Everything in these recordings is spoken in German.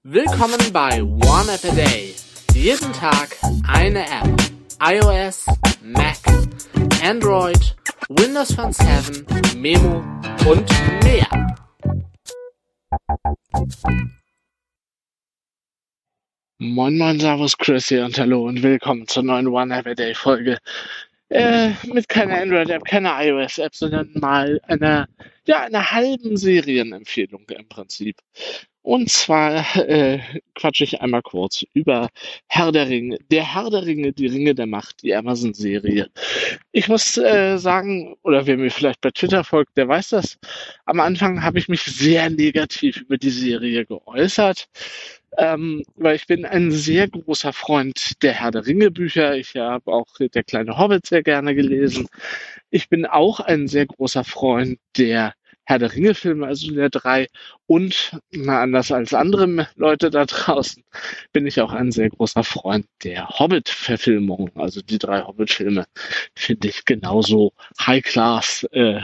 Willkommen bei One App a Day. Jeden Tag eine App. iOS, Mac, Android, Windows Phone 7, Memo und mehr. Moin Moin, Servus, Chris hier und hallo und willkommen zur neuen One App a Day Folge. Mit keiner Android-App, keiner iOS-App, sondern mal einer halben Serienempfehlung im Prinzip. Und zwar quatsche ich einmal kurz über Herr der Ringe, die Ringe der Macht, die Amazon-Serie. Ich muss sagen, oder wer mir vielleicht bei Twitter folgt, der weiß das, am Anfang habe ich mich sehr negativ über die Serie geäußert, weil ich bin ein sehr großer Freund der Herr der Ringe Bücher. Ich habe auch Der kleine Hobbit sehr gerne gelesen. Ich bin auch ein sehr großer Freund der Herr der Ringe Filme, also der 3. Und mal anders als andere Leute da draußen, bin ich auch ein sehr großer Freund der Hobbit-Verfilmung. Also die 3 Hobbit-Filme finde ich genauso High-Class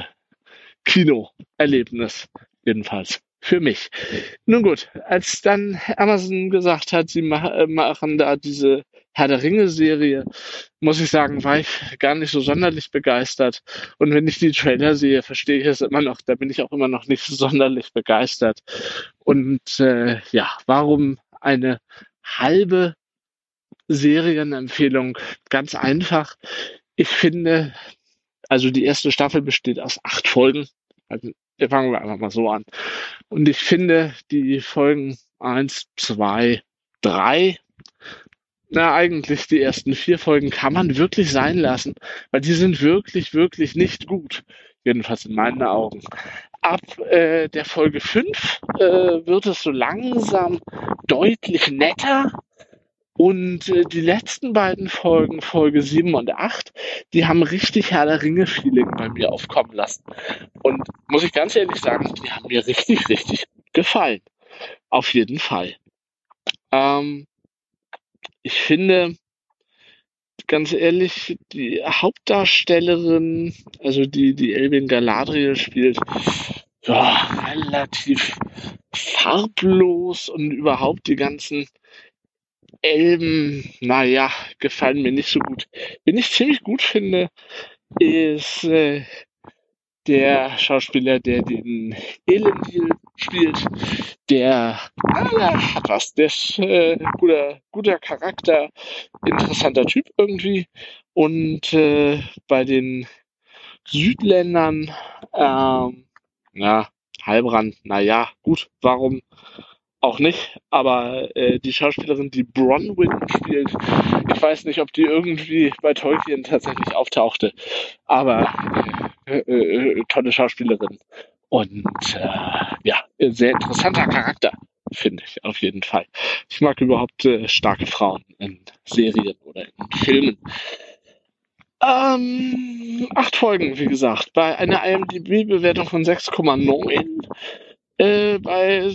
Kinoerlebnis, jedenfalls für mich. Nun gut, als dann Amazon gesagt hat, sie machen da diese Herr der Ringe-Serie, muss ich sagen, war ich gar nicht so sonderlich begeistert. Und wenn ich die Trailer sehe, verstehe ich es immer noch. Da bin ich auch immer noch nicht sonderlich begeistert. Und warum eine halbe Serienempfehlung? Ganz einfach. Ich finde, also die erste Staffel besteht aus 8 Folgen. Also fangen wir einfach mal so an. Und ich finde, die Folgen 1, 2, 3, eigentlich die ersten 4 Folgen kann man wirklich sein lassen, weil die sind wirklich, wirklich nicht gut. Jedenfalls in meinen Augen. Ab der Folge 5 wird es so langsam deutlich netter. Und die letzten beiden Folgen, Folge 7 und 8, die haben richtig Herr der Ringe-Feeling bei mir aufkommen lassen. Und muss ich ganz ehrlich sagen, die haben mir richtig, richtig gefallen. Auf jeden Fall. Ich finde, ganz ehrlich, die Hauptdarstellerin, also die Elben Galadriel spielt, relativ farblos und überhaupt die ganzen Elben, gefallen mir nicht so gut. Wen ich ziemlich gut finde, ist der Schauspieler, der den Elendil spielt, der ist guter Charakter, interessanter Typ irgendwie. Und bei den Südländern, Heilbrand, gut, warum auch nicht, aber die Schauspielerin, die Bronwyn spielt, ich weiß nicht, ob die irgendwie bei Tolkien tatsächlich auftauchte, aber tolle Schauspielerin und sehr interessanter Charakter, finde ich auf jeden Fall. Ich mag überhaupt starke Frauen in Serien oder in Filmen. 8 Folgen, wie gesagt, bei einer IMDb-Bewertung von 6,9. Bei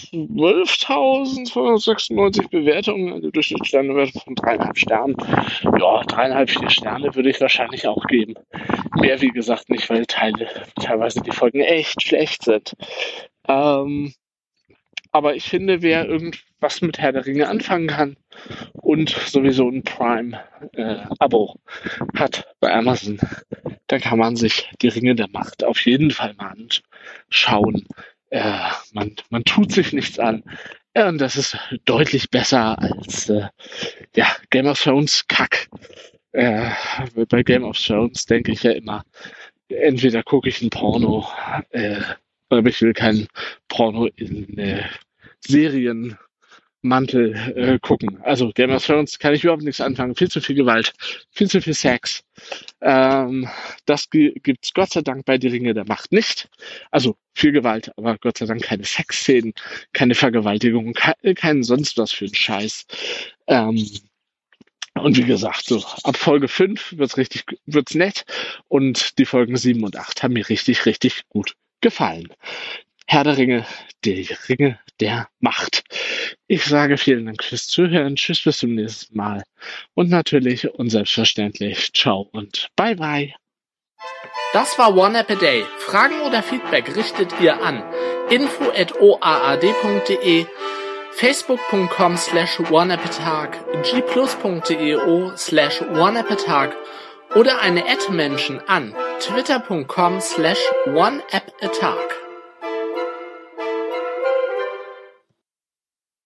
12.296 Bewertungen, eine Durchschnittssternebewertung von 3,5 Sternen. Ja, 3,5, 4 Sterne würde ich wahrscheinlich auch geben. Mehr, wie gesagt, nicht, weil teilweise die Folgen echt schlecht sind. Aber ich finde, wer irgendwas mit Herr der Ringe anfangen kann und sowieso ein Prime-Abo hat bei Amazon, dann kann man sich die Ringe der Macht auf jeden Fall mal anschauen. Man tut sich nichts an. Und das ist deutlich besser als Game of Thrones Kack. Bei Game of Thrones denke ich ja immer, entweder gucke ich ein Porno, aber ich will kein Porno in Serienmantel gucken. Also Game of Thrones kann ich überhaupt nichts anfangen. Viel zu viel Gewalt, viel zu viel Sex. Das gibt's Gott sei Dank bei Die Ringe der Macht nicht. Also viel Gewalt, aber Gott sei Dank keine Sexszenen, keine Vergewaltigung, keinen sonst was für einen Scheiß. Und wie gesagt, so ab Folge 5 wird's nett und die Folgen 7 und 8 haben mir richtig, richtig gut gefallen. Herr der Ringe, die Ringe der Macht. Ich sage vielen Dank fürs Zuhören. Tschüss, bis zum nächsten Mal. Und natürlich und selbstverständlich ciao und bye bye. Das war One App a Day. Fragen oder Feedback richtet ihr an info@oaad.de. facebook.com/oneappatag, gplus.io/oneappatag oder eine @Menschen an twitter.com/oneappatag.